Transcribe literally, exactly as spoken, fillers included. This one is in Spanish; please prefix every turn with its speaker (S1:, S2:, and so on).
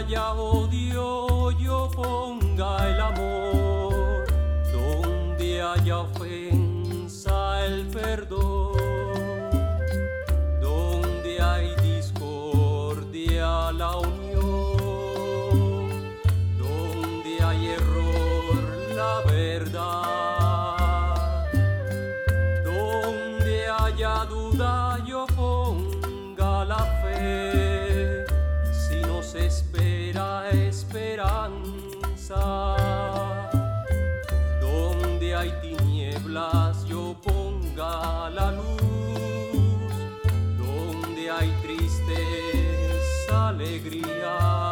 S1: haya odio yo ponga el amor, donde haya ofensa el perdón, donde hay discordia la unión, donde hay error la verdad, donde haya duda yo ponga la fe, si no se espera esperanza, donde hay tinieblas yo ponga la luz, donde hay tristeza alegría.